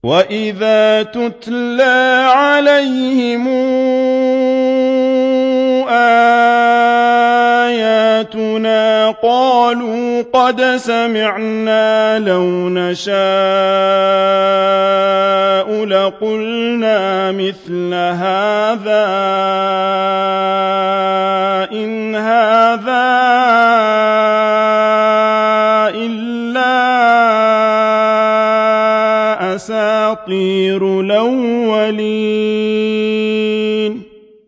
وَإِذَا تُتْلَىٰ عَلَيْهِمْ آيَاتُنَا قَالُوا قَدْ سَمِعْنَا لَوْ نَشَاءُ لَقُلْنَا مِثْلَ هَٰذَا إِنْ هَٰذَا إِلَّا أَسَاطِيرُ الْأَوَّلِينَ